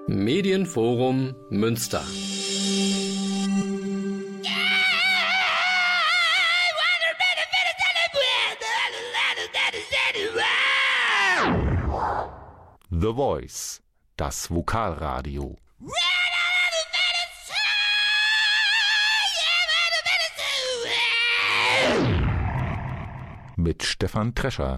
Medienforum Münster. The Voice, das Vokalradio. Mit Stefan Trescher.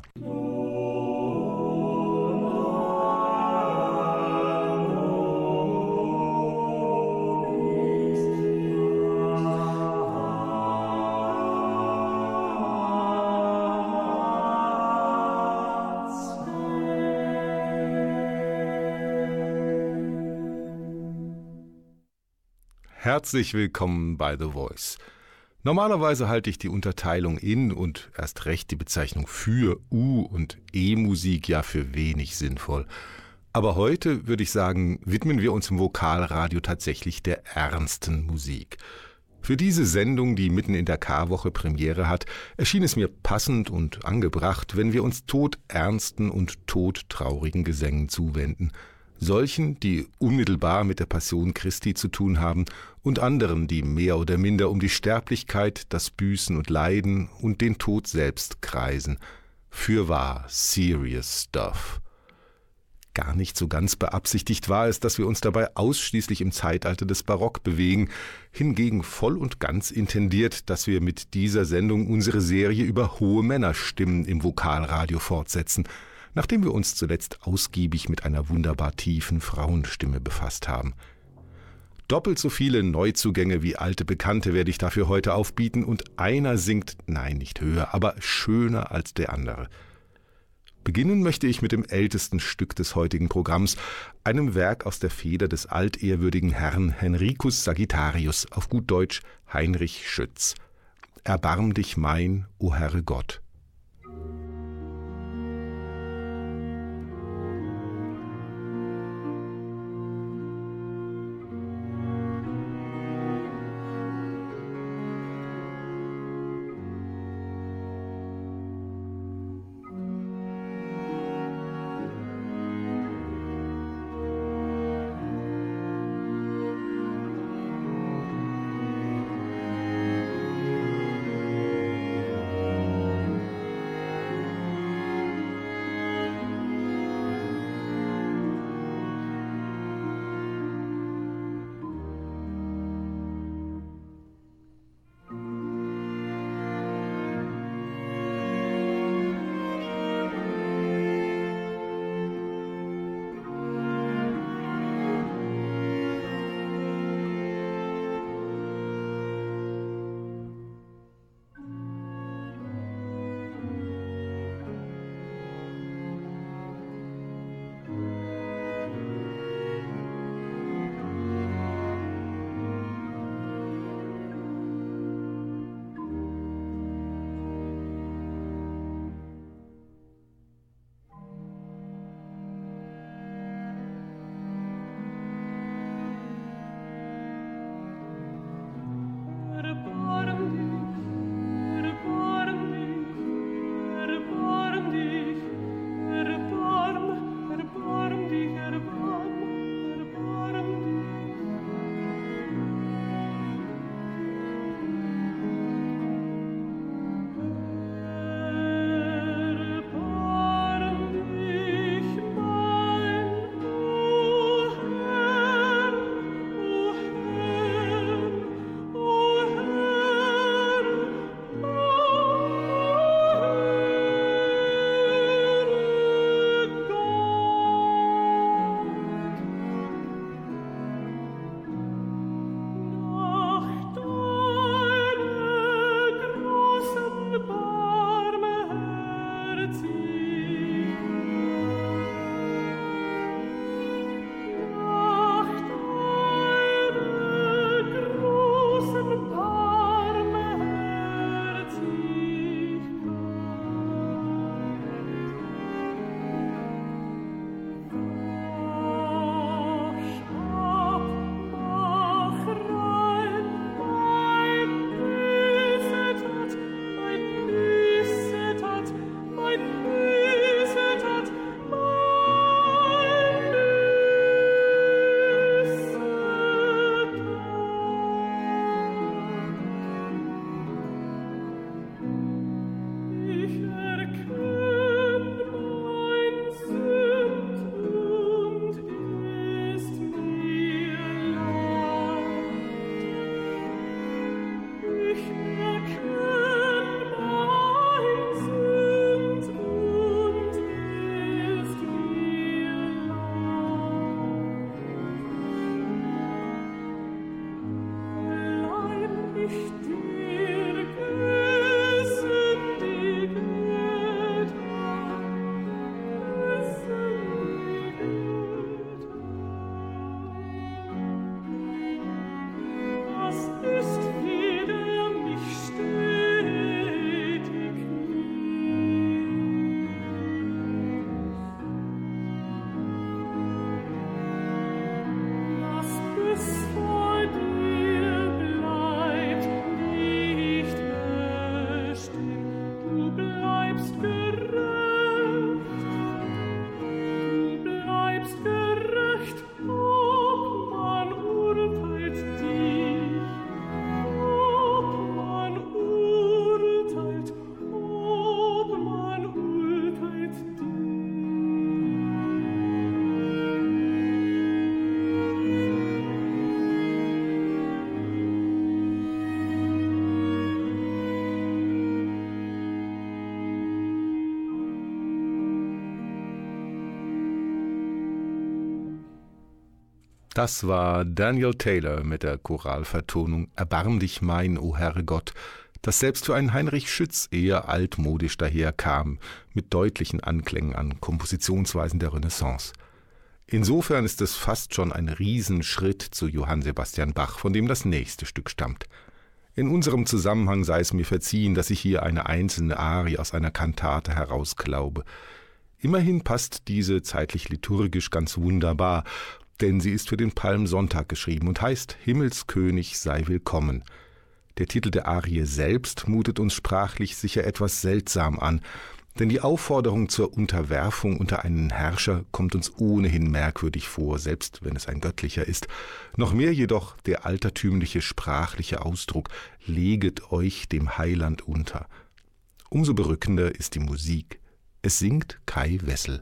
Herzlich willkommen bei The Voice. Normalerweise halte ich die Unterteilung in und erst recht die Bezeichnung für U- und E-Musik ja für wenig sinnvoll. Aber heute, würde ich sagen, widmen wir uns im Vokalradio tatsächlich der ernsten Musik. Für diese Sendung, die mitten in der Karwoche Premiere hat, erschien es mir passend und angebracht, wenn wir uns todernsten und todtraurigen Gesängen zuwenden. Solchen, die unmittelbar mit der Passion Christi zu tun haben, und anderen, die mehr oder minder um die Sterblichkeit, das Büßen und Leiden und den Tod selbst kreisen. Fürwahr, serious stuff. Gar nicht so ganz beabsichtigt war es, dass wir uns dabei ausschließlich im Zeitalter des Barock bewegen, hingegen voll und ganz intendiert, dass wir mit dieser Sendung unsere Serie über hohe Männerstimmen im Vokalradio fortsetzen, nachdem wir uns zuletzt ausgiebig mit einer wunderbar tiefen Frauenstimme befasst haben. Doppelt so viele Neuzugänge wie alte Bekannte werde ich dafür heute aufbieten und einer singt, nein, nicht höher, aber schöner als der andere. Beginnen möchte ich mit dem ältesten Stück des heutigen Programms, einem Werk aus der Feder des altehrwürdigen Herrn Henricus Sagittarius, auf gut Deutsch Heinrich Schütz. Erbarm dich mein, o Herre Gott. Das war Daniel Taylor mit der Choralvertonung »Erbarm dich mein, o Herrgott«, das selbst für einen Heinrich Schütz eher altmodisch daherkam, mit deutlichen Anklängen an Kompositionsweisen der Renaissance. Insofern ist es fast schon ein Riesenschritt zu Johann Sebastian Bach, von dem das nächste Stück stammt. In unserem Zusammenhang sei es mir verziehen, dass ich hier eine einzelne Arie aus einer Kantate herausklaube. Immerhin passt diese zeitlich-liturgisch ganz wunderbar, denn sie ist für den Palmsonntag geschrieben und heißt »Himmelskönig sei willkommen«. Der Titel der Arie selbst mutet uns sprachlich sicher etwas seltsam an, denn die Aufforderung zur Unterwerfung unter einen Herrscher kommt uns ohnehin merkwürdig vor, selbst wenn es ein göttlicher ist. Noch mehr jedoch der altertümliche sprachliche Ausdruck »Leget euch dem Heiland unter«. Umso berückender ist die Musik. Es singt Kai Wessel.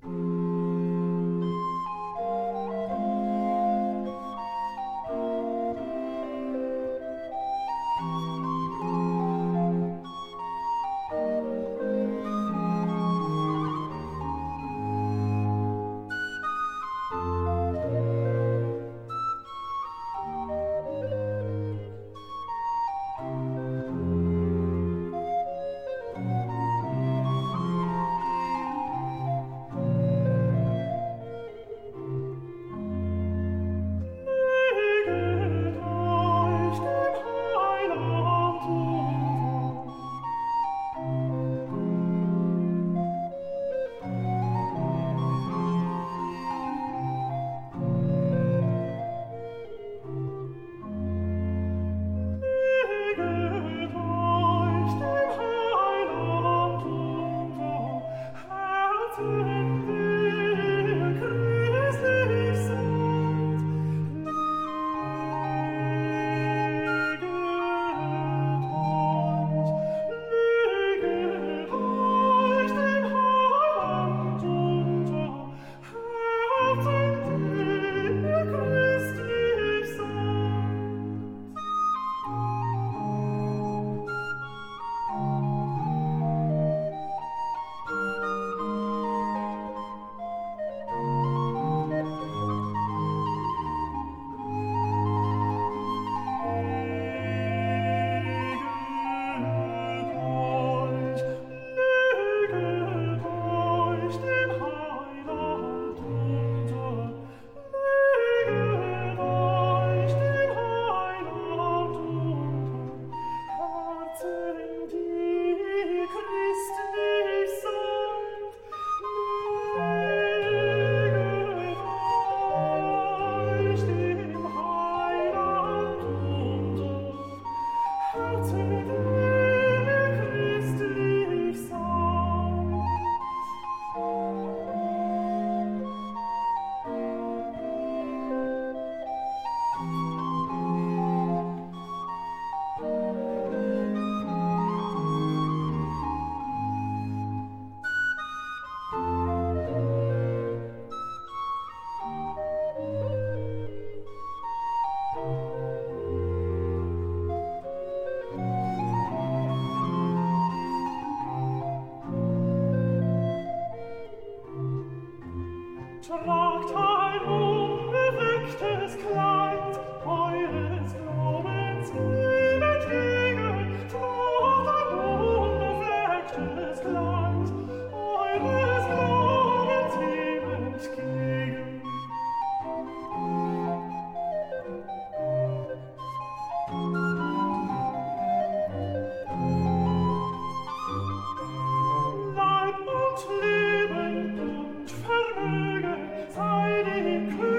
Tragt ein unbeflecktes Kleid, eures Glaubens entgegen. Tragt ein unbeflecktes Kleid, eures Glaubens entgegen. Leib und Leben und Vermögen sei dem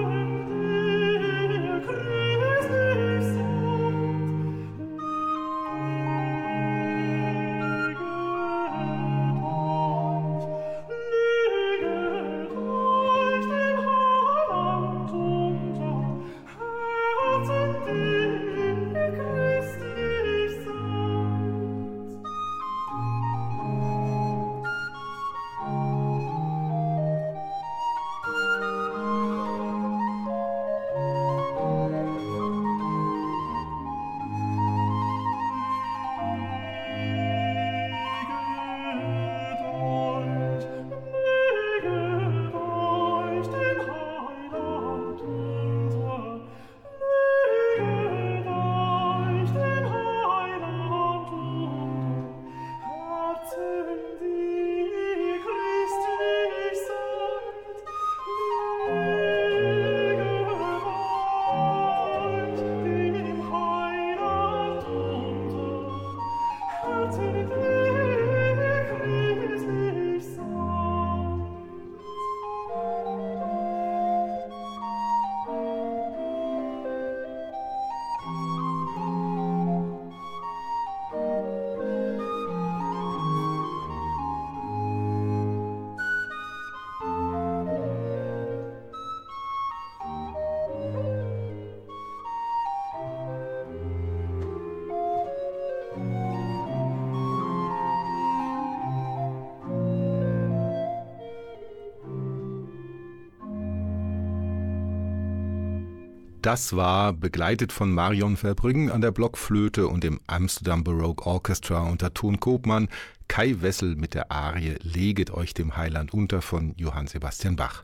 Das war, begleitet von Marion Verbruggen an der Blockflöte und dem Amsterdam Baroque Orchestra unter Ton Koopman, Kai Wessel mit der Arie »Leget euch dem Heiland unter« von Johann Sebastian Bach.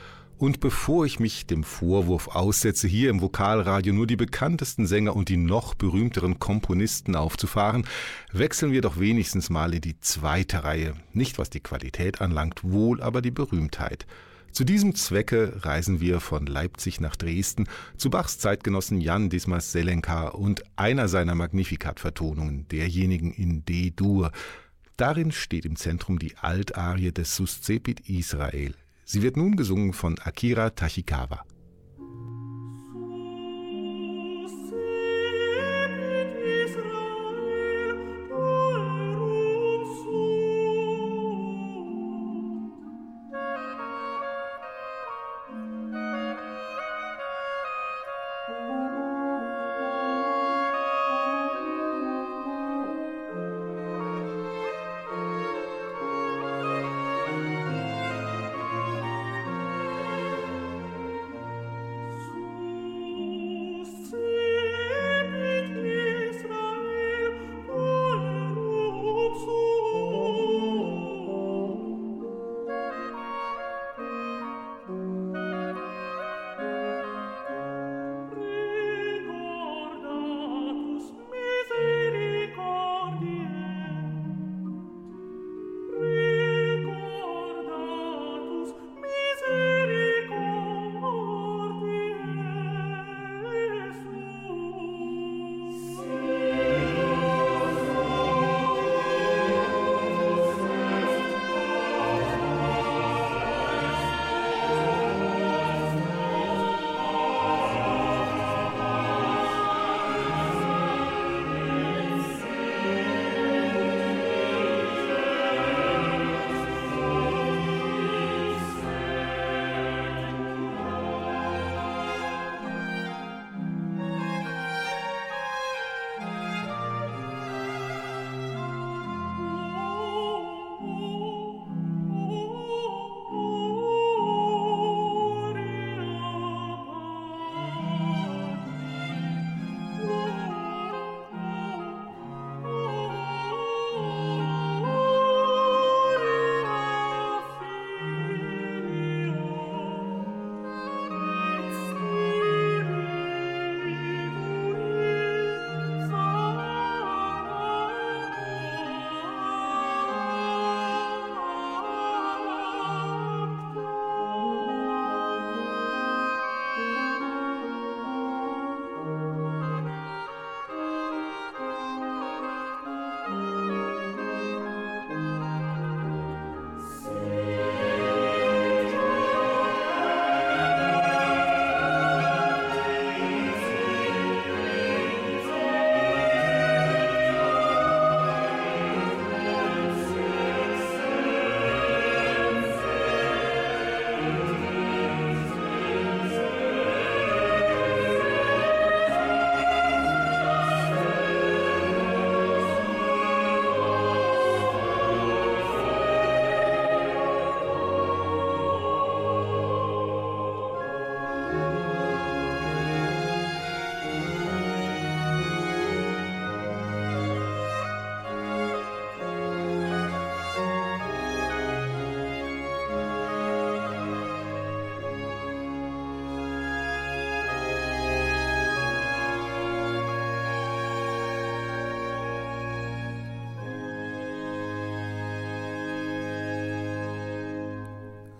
Und bevor ich mich dem Vorwurf aussetze, hier im Vokalradio nur die bekanntesten Sänger und die noch berühmteren Komponisten aufzufahren, wechseln wir doch wenigstens mal in die zweite Reihe. Nicht was die Qualität anlangt, wohl aber die Berühmtheit. Zu diesem Zwecke reisen wir von Leipzig nach Dresden zu Bachs Zeitgenossen Jan Dismas Selenka und einer seiner Magnificat-Vertonungen, derjenigen in D-Dur. Darin steht im Zentrum die Altarie des Suscepit Israel. Sie wird nun gesungen von Akira Tachikawa.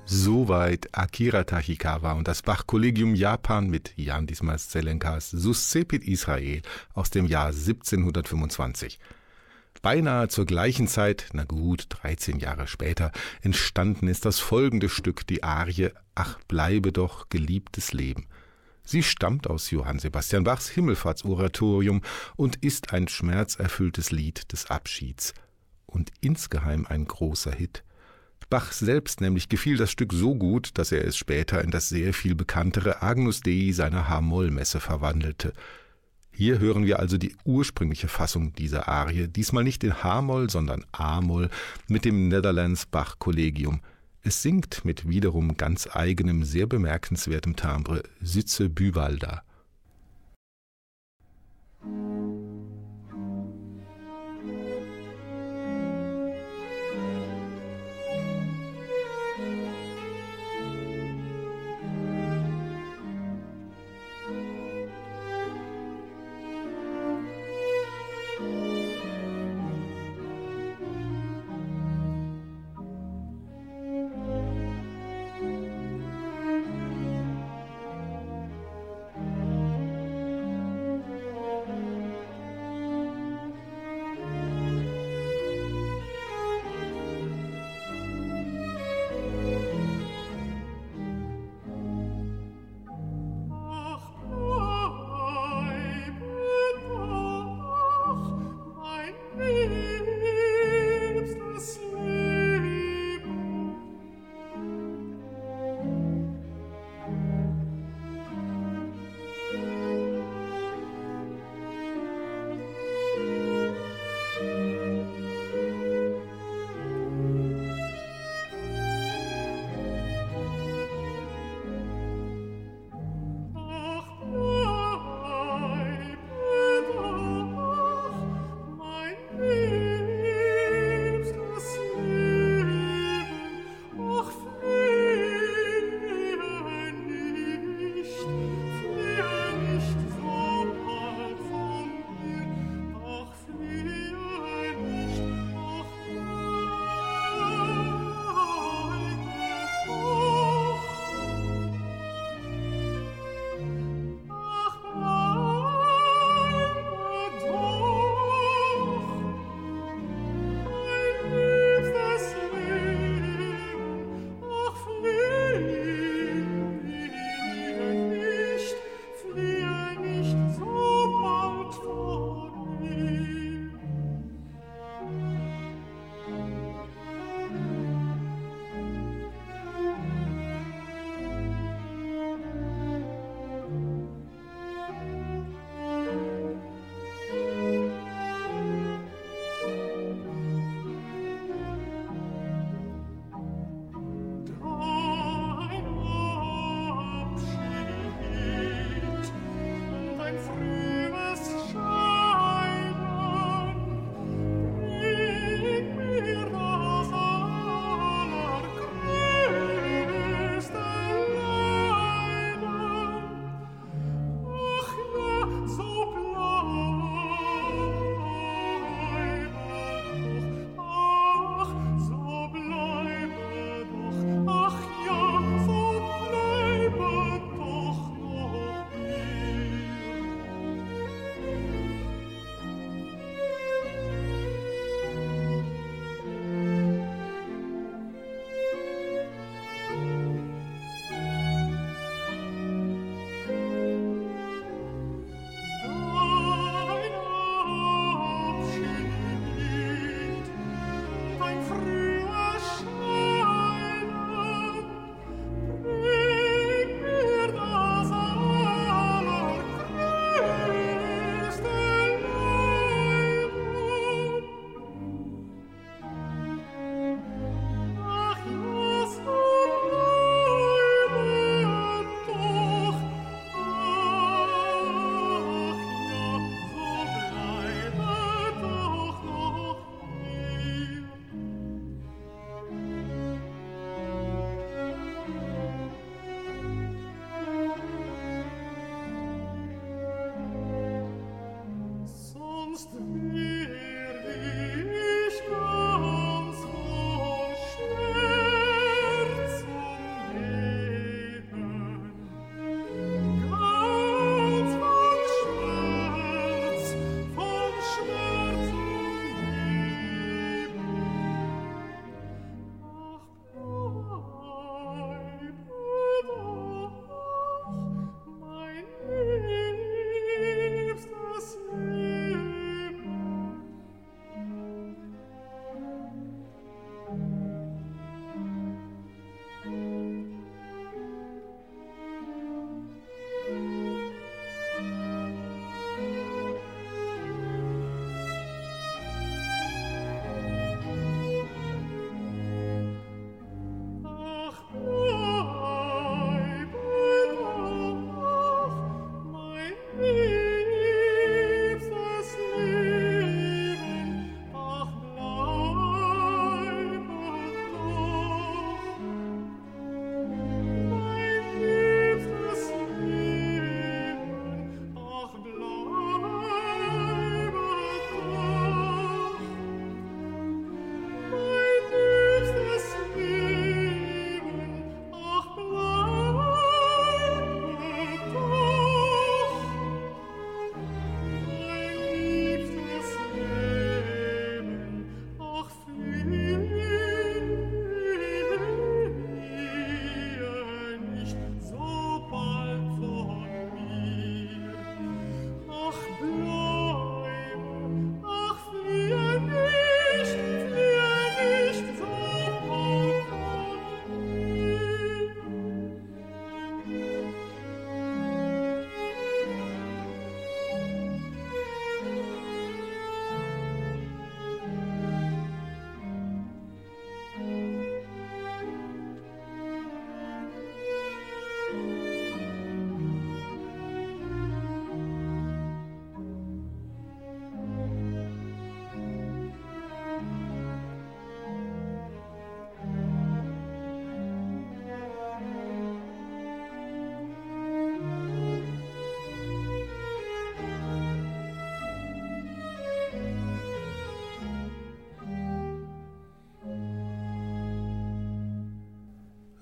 Soweit Akira Tachikawa und das Bach-Kollegium Japan mit Yandis Marcellenkas Suscepit Israel aus dem Jahr 1725. Beinahe zur gleichen Zeit, na gut, 13 Jahre später, entstanden ist das folgende Stück, die Arie »Ach, bleibe doch, geliebtes Leben«. Sie stammt aus Johann Sebastian Bachs Himmelfahrtsoratorium und ist ein schmerzerfülltes Lied des Abschieds. Und insgeheim ein großer Hit. Bach selbst nämlich gefiel das Stück so gut, dass er es später in das sehr viel bekanntere Agnus Dei seiner H-Moll-Messe verwandelte. Hier hören wir also die ursprüngliche Fassung dieser Arie, diesmal nicht in H-Moll, sondern A-Moll mit dem Netherlands Bach Kollegium. Es singt mit wiederum ganz eigenem, sehr bemerkenswertem Timbre Sitze Buwalda.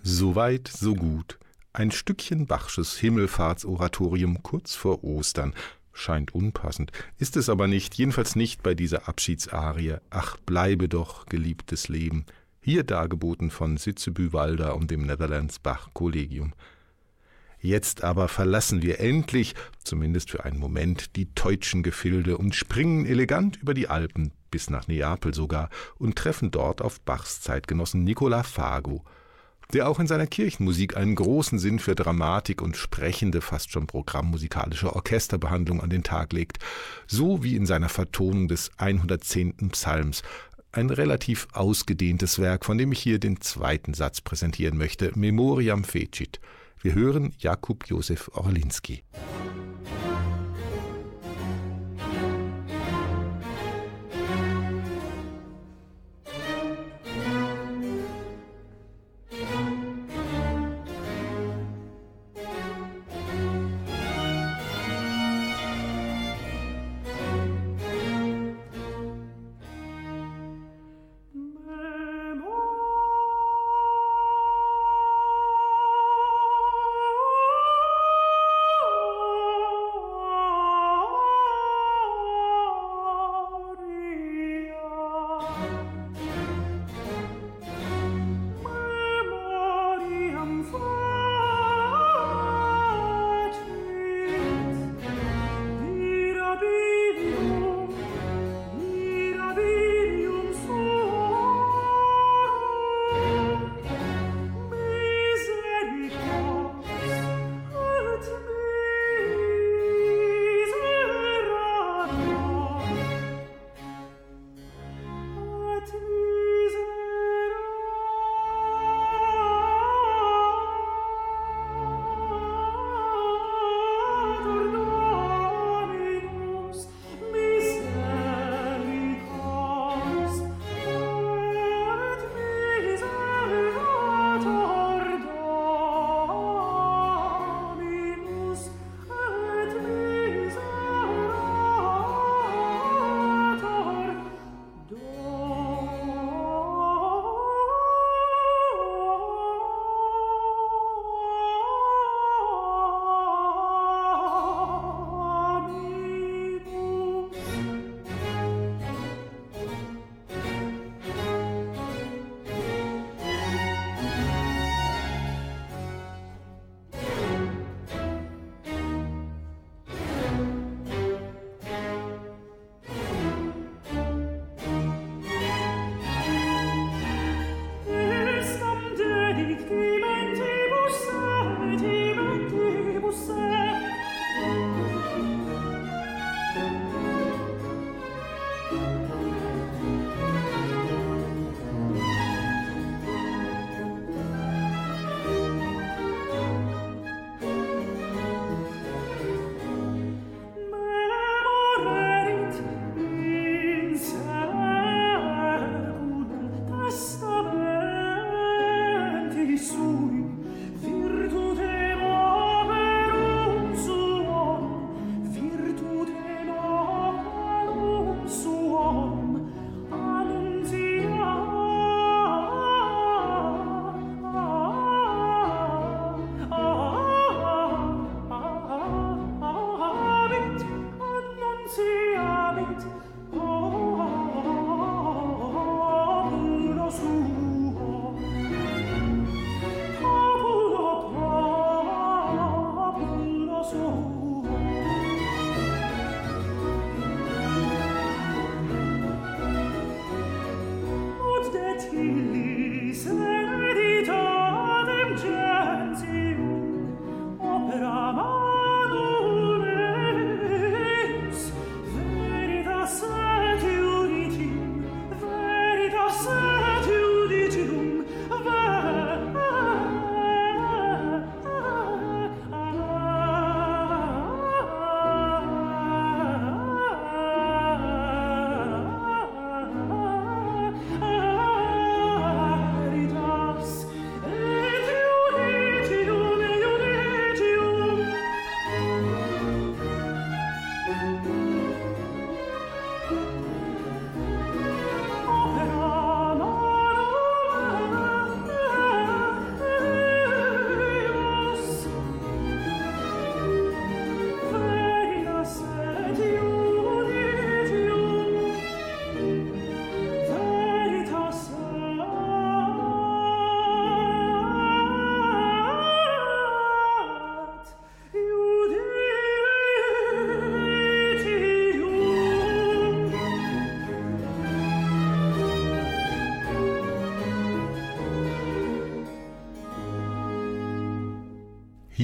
Soweit, so gut. Ein Stückchen Bachsches Himmelfahrtsoratorium kurz vor Ostern. Scheint unpassend, ist es aber nicht, jedenfalls nicht bei dieser Abschiedsarie »Ach, bleibe doch, geliebtes Leben«, hier dargeboten von Sitzebü-Walda und dem Netherlands Bach Collegium. Jetzt aber verlassen wir endlich, zumindest für einen Moment, die teutschen Gefilde und springen elegant über die Alpen, bis nach Neapel sogar, und treffen dort auf Bachs Zeitgenossen Nicola Fago, der auch in seiner Kirchenmusik einen großen Sinn für Dramatik und sprechende, fast schon programmmusikalische Orchesterbehandlung an den Tag legt, so wie in seiner Vertonung des 110. Psalms, ein relativ ausgedehntes Werk, von dem ich hier den zweiten Satz präsentieren möchte, Memoriam fecit. Wir hören Jakub Józef Orlinski.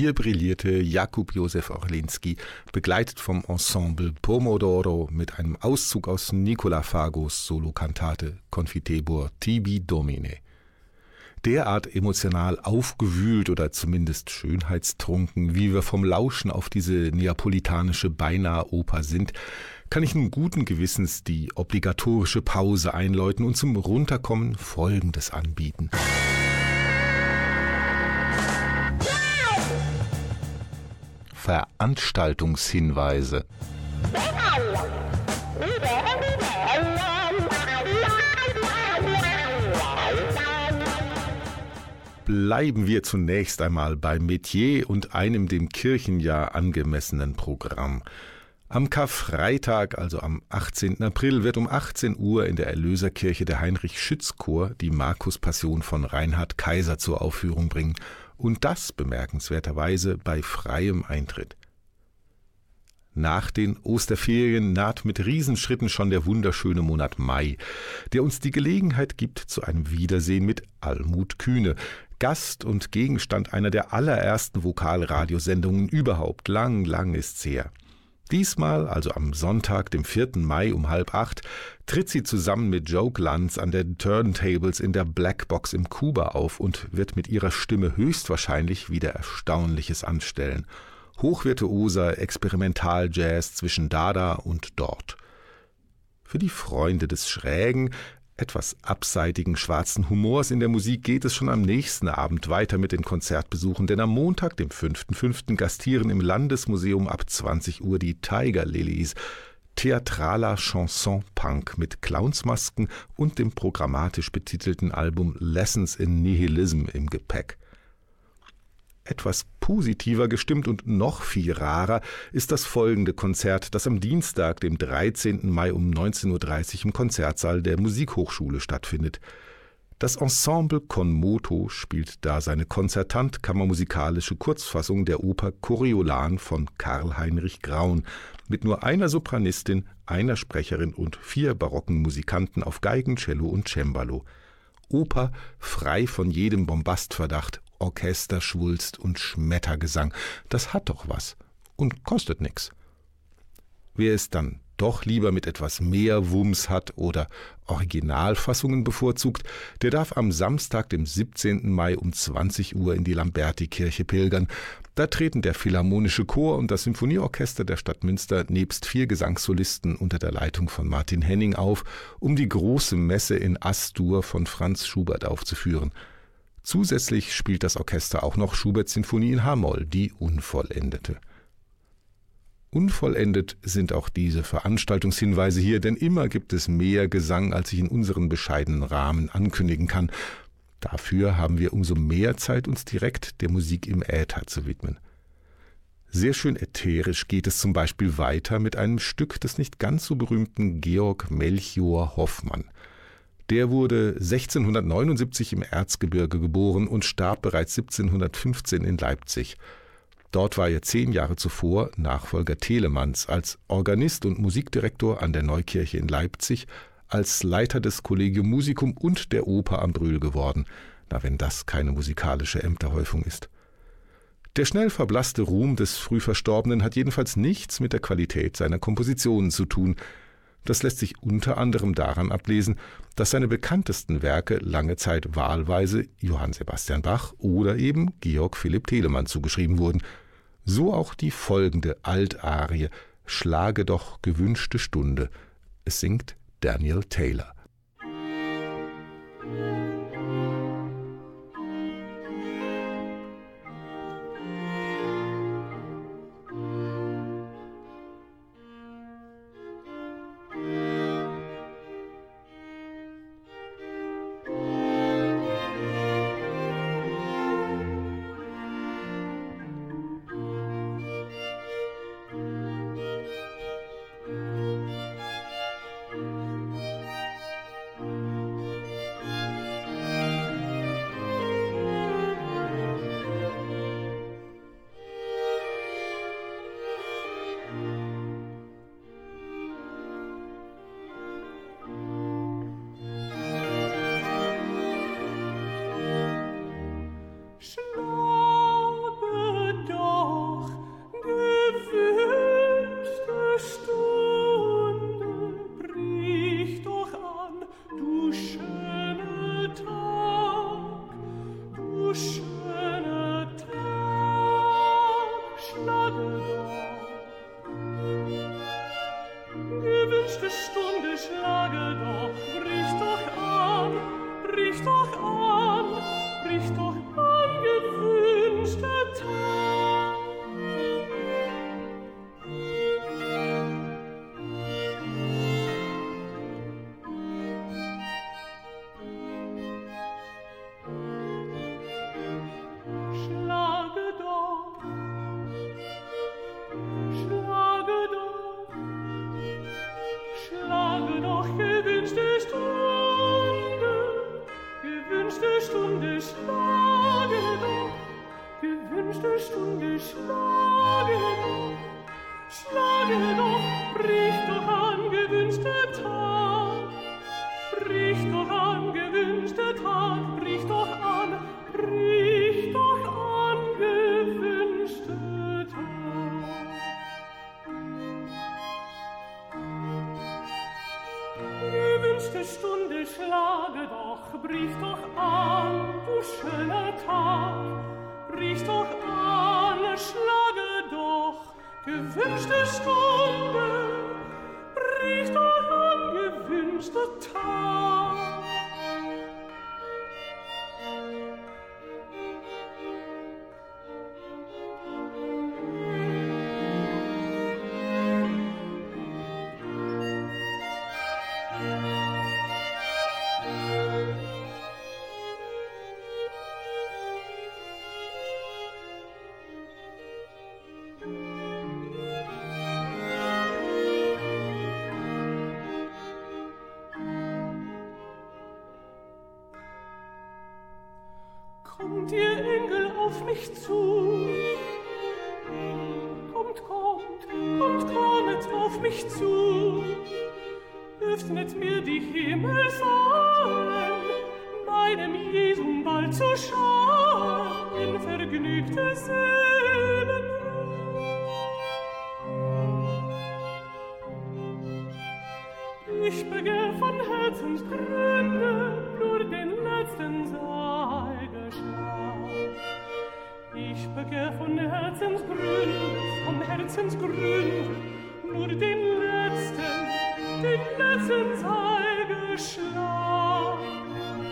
Hier brillierte Jakub Józef Orlinski, begleitet vom Ensemble Pomodoro mit einem Auszug aus Nicola Fagos Solokantate Confitebor tibi Domine. Derart emotional aufgewühlt oder zumindest schönheitstrunken, wie wir vom Lauschen auf diese neapolitanische Beinahe-Oper sind, kann ich nun guten Gewissens die obligatorische Pause einläuten und zum Runterkommen Folgendes anbieten. Veranstaltungshinweise. Bleiben wir zunächst einmal bei Metier und einem dem Kirchenjahr angemessenen Programm. Am Karfreitag, also am 18. April, wird um 18 Uhr in der Erlöserkirche der Heinrich-Schütz-Chor die Markus-Passion von Reinhard Kaiser zur Aufführung bringen. Und das bemerkenswerterweise bei freiem Eintritt. Nach den Osterferien naht mit Riesenschritten schon der wunderschöne Monat Mai, der uns die Gelegenheit gibt zu einem Wiedersehen mit Almut Kühne, Gast und Gegenstand einer der allerersten Vokalradiosendungen überhaupt. Lang ist's her. Diesmal, also am Sonntag, dem 4. Mai um 7:30, tritt sie zusammen mit Joe Glanz an den Turntables in der Blackbox im Kuba auf und wird mit ihrer Stimme höchstwahrscheinlich wieder Erstaunliches anstellen. Hochvirtuoser Experimental-Jazz zwischen Dada und dort. Für die Freunde des schrägen, etwas abseitigen schwarzen Humors in der Musik geht es schon am nächsten Abend weiter mit den Konzertbesuchen, denn am Montag, dem 5.5., gastieren im Landesmuseum ab 20 Uhr die Tiger Lilies, theatraler Chanson-Punk mit Clownsmasken und dem programmatisch betitelten Album Lessons in Nihilism im Gepäck. Etwas positiver gestimmt und noch viel rarer ist das folgende Konzert, das am Dienstag, dem 13. Mai um 19:30 Uhr im Konzertsaal der Musikhochschule stattfindet. Das Ensemble Con Moto spielt da seine konzertant-kammermusikalische Kurzfassung der Oper Coriolan von Karl Heinrich Graun mit nur einer Sopranistin, einer Sprecherin und 4 barocken Musikanten auf Geigen, Cello und Cembalo. Oper frei von jedem Bombastverdacht, Orchesterschwulst und Schmettergesang. Das hat doch was und kostet nix. Wer es dann doch lieber mit etwas mehr Wumms hat oder Originalfassungen bevorzugt, der darf am Samstag, dem 17. Mai um 20 Uhr in die Lamberti-Kirche pilgern. Da treten der Philharmonische Chor und das Symphonieorchester der Stadt Münster nebst 4 Gesangssolisten unter der Leitung von Martin Henning auf, um die große Messe in As-Dur von Franz Schubert aufzuführen. Zusätzlich spielt das Orchester auch noch Schuberts Sinfonie in H-Moll, die Unvollendete. Unvollendet sind auch diese Veranstaltungshinweise hier, denn immer gibt es mehr Gesang, als ich in unseren bescheidenen Rahmen ankündigen kann. Dafür haben wir umso mehr Zeit, uns direkt der Musik im Äther zu widmen. Sehr schön ätherisch geht es zum Beispiel weiter mit einem Stück des nicht ganz so berühmten Georg Melchior Hoffmann. Der wurde 1679 im Erzgebirge geboren und starb bereits 1715 in Leipzig. Dort war er 10 Jahre zuvor Nachfolger Telemanns als Organist und Musikdirektor an der Neukirche in Leipzig, als Leiter des Collegium Musicum und der Oper am Brühl geworden. Na, wenn das keine musikalische Ämterhäufung ist. Der schnell verblasste Ruhm des früh Verstorbenen hat jedenfalls nichts mit der Qualität seiner Kompositionen zu tun. Das lässt sich unter anderem daran ablesen, dass seine bekanntesten Werke lange Zeit wahlweise Johann Sebastian Bach oder eben Georg Philipp Telemann zugeschrieben wurden. So auch die folgende Altarie »Schlage doch gewünschte Stunde«. Es singt Daniel Taylor. schlage doch, brich doch an, gewünschter Tag. Brich doch an, gewünschter Tag, brich doch an, gewünschter Tag. Gewünschte Stunde schlage doch, brich doch an, du schöner Tag. Brich doch an, schlage doch, gewünschte Stunde, brich doch an, gewünschter Tag. Kommt ihr Engel auf mich zu, kommet auf mich zu, öffnet mir die Himmelsaugen, meinem Jesum bald zu schauen, in vergnügte Seelen. Ich begehr von Herzensgründe, nur den letzten sei geschlagen. Ich begehr von Herzensgründe, nur den letzten sei geschlagen.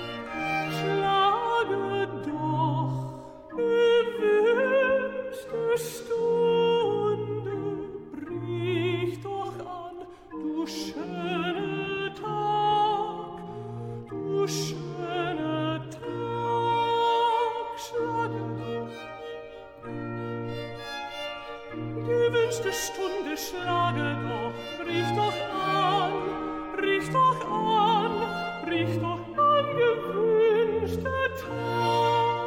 Schlage doch, gewünschte Stunde, brich doch an, du schöne Tag, du schöne Tag, schlage doch. Gewünschte Stunde schlage doch, brich doch an, brich doch an, brich doch an, gewünschter Tag.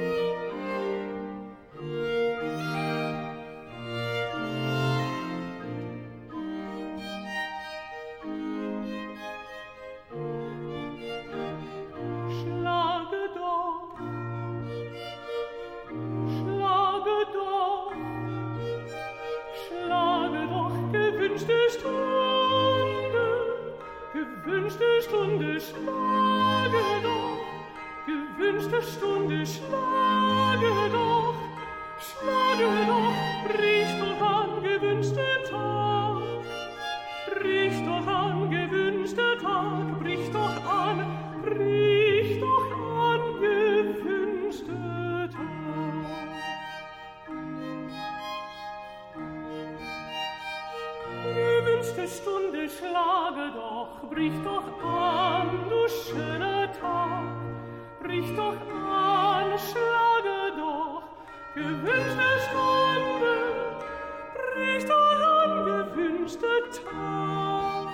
Schlage doch, gewünschte Stunde, schlage doch, gewünschte Stunde, schlage doch, brich doch an, gewünschter Tag, brich doch an, gewünschter Tag, brich doch an, gewünschter Tag. Gewünschte Stunde schlage doch, brich doch an, du schöner Tag, brich doch an, schlage doch, gewünschte Stunde, brich doch an, gewünschter Tag.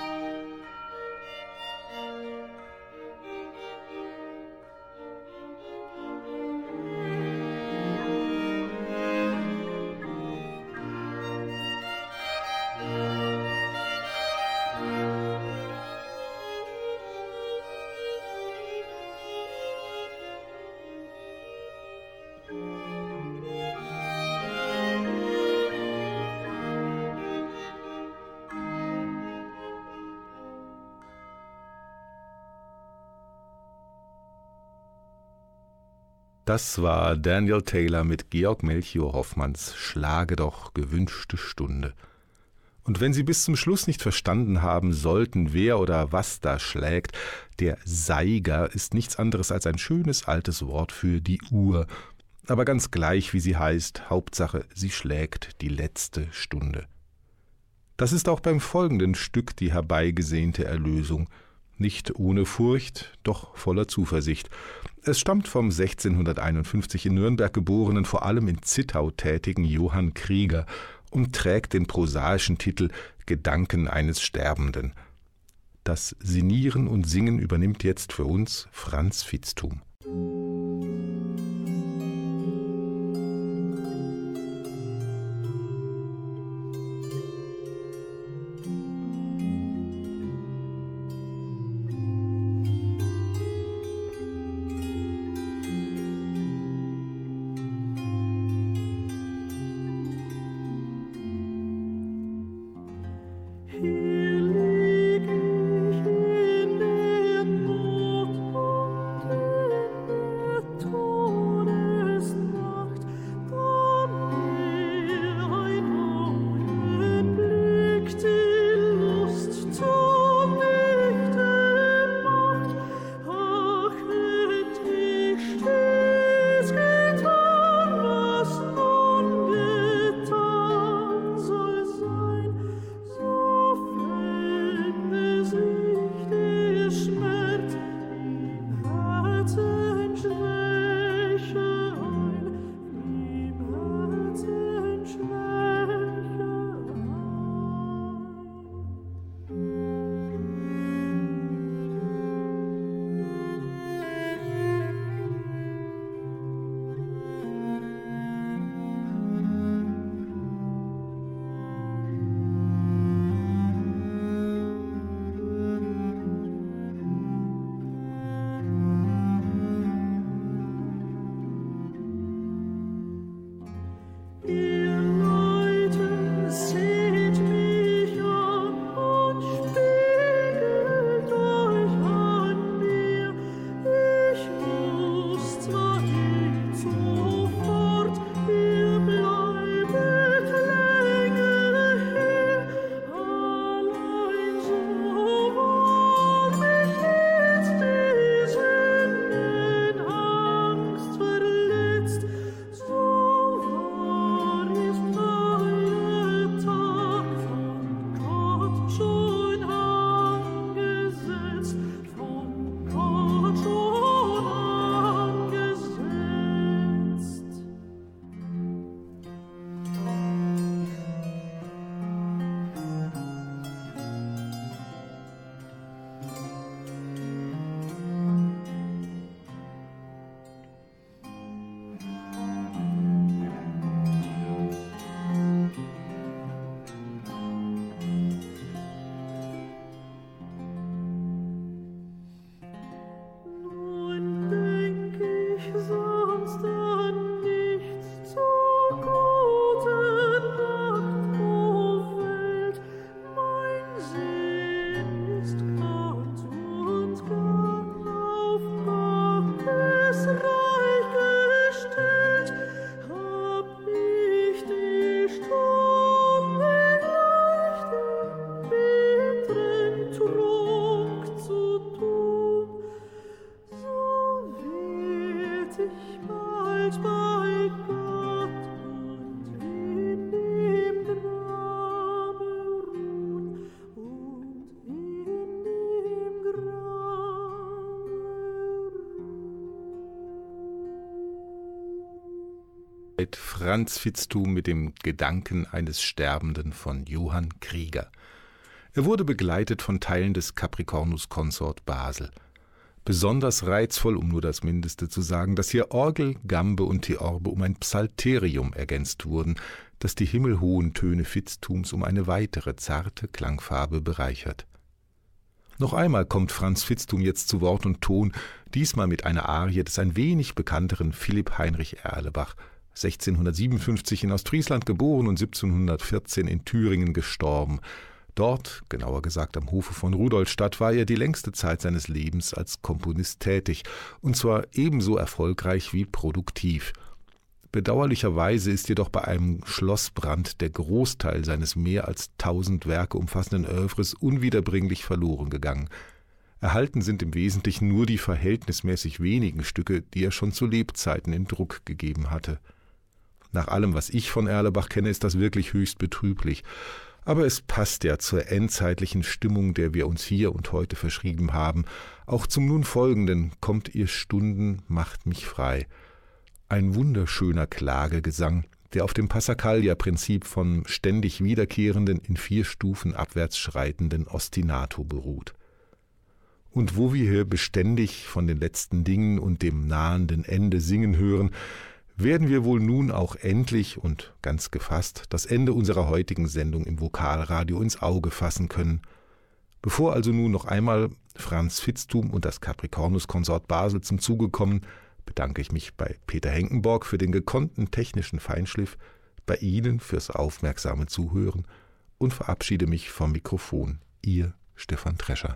Das war Daniel Taylor mit Georg Melchior Hoffmanns Schlage doch, gewünschte Stunde. Und wenn Sie bis zum Schluss nicht verstanden haben sollten, wer oder was da schlägt, der Saiger ist nichts anderes als ein schönes altes Wort für die Uhr. Aber ganz gleich, wie sie heißt, Hauptsache, sie schlägt die letzte Stunde. Das ist auch beim folgenden Stück die herbeigesehnte Erlösung. Nicht ohne Furcht, doch voller Zuversicht. Es stammt vom 1651 in Nürnberg geborenen, vor allem in Zittau tätigen Johann Krieger und trägt den prosaischen Titel »Gedanken eines Sterbenden«. Das Sinnieren und Singen übernimmt jetzt für uns Franz Vitzthum. Franz Vitzthum mit dem Gedanken eines Sterbenden von Johann Krieger. Er wurde begleitet von Teilen des Capricornus Consort Basel. Besonders reizvoll, um nur das Mindeste zu sagen, dass hier Orgel, Gambe und Theorbe um ein Psalterium ergänzt wurden, das die himmelhohen Töne Vitzthums um eine weitere zarte Klangfarbe bereichert. Noch einmal kommt Franz Vitzthum jetzt zu Wort und Ton, diesmal mit einer Arie des ein wenig bekannteren Philipp Heinrich Erlebach, 1657 in Ostfriesland geboren und 1714 in Thüringen gestorben. Dort, genauer gesagt am Hofe von Rudolstadt, war er die längste Zeit seines Lebens als Komponist tätig, und zwar ebenso erfolgreich wie produktiv. Bedauerlicherweise ist jedoch bei einem Schlossbrand der Großteil seines mehr als 1000 Werke umfassenden Œuvres unwiederbringlich verloren gegangen. Erhalten sind im Wesentlichen nur die verhältnismäßig wenigen Stücke, die er schon zu Lebzeiten in Druck gegeben hatte. Nach allem, was ich von Erlebach kenne, ist das wirklich höchst betrüblich. Aber es passt ja zur endzeitlichen Stimmung, der wir uns hier und heute verschrieben haben. Auch zum nun folgenden »Kommt ihr Stunden, macht mich frei«. Ein wunderschöner Klagegesang, der auf dem Passacaglia-Prinzip vom ständig wiederkehrenden, in 4 Stufen abwärts schreitenden Ostinato beruht. Und wo wir hier beständig von den letzten Dingen und dem nahenden Ende singen hören, werden wir wohl nun auch endlich und ganz gefasst das Ende unserer heutigen Sendung im Vokalradio ins Auge fassen können. Bevor also nun noch einmal Franz Vitzthum und das Capricornus Consort Basel zum Zuge kommen, bedanke ich mich bei Peter Henkenborg für den gekonnten technischen Feinschliff, bei Ihnen fürs aufmerksame Zuhören und verabschiede mich vom Mikrofon. Ihr Stefan Trescher.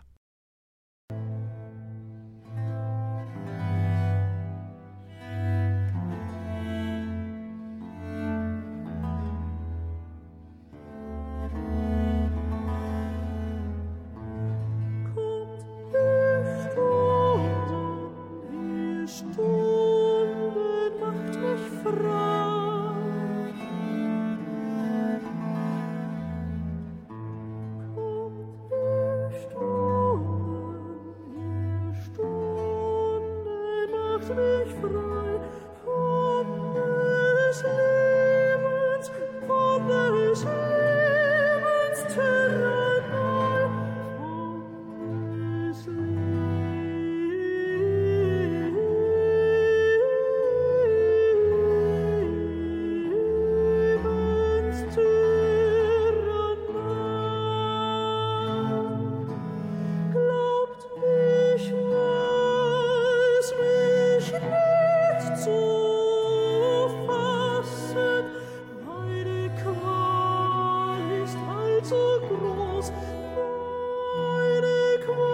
Meine Qual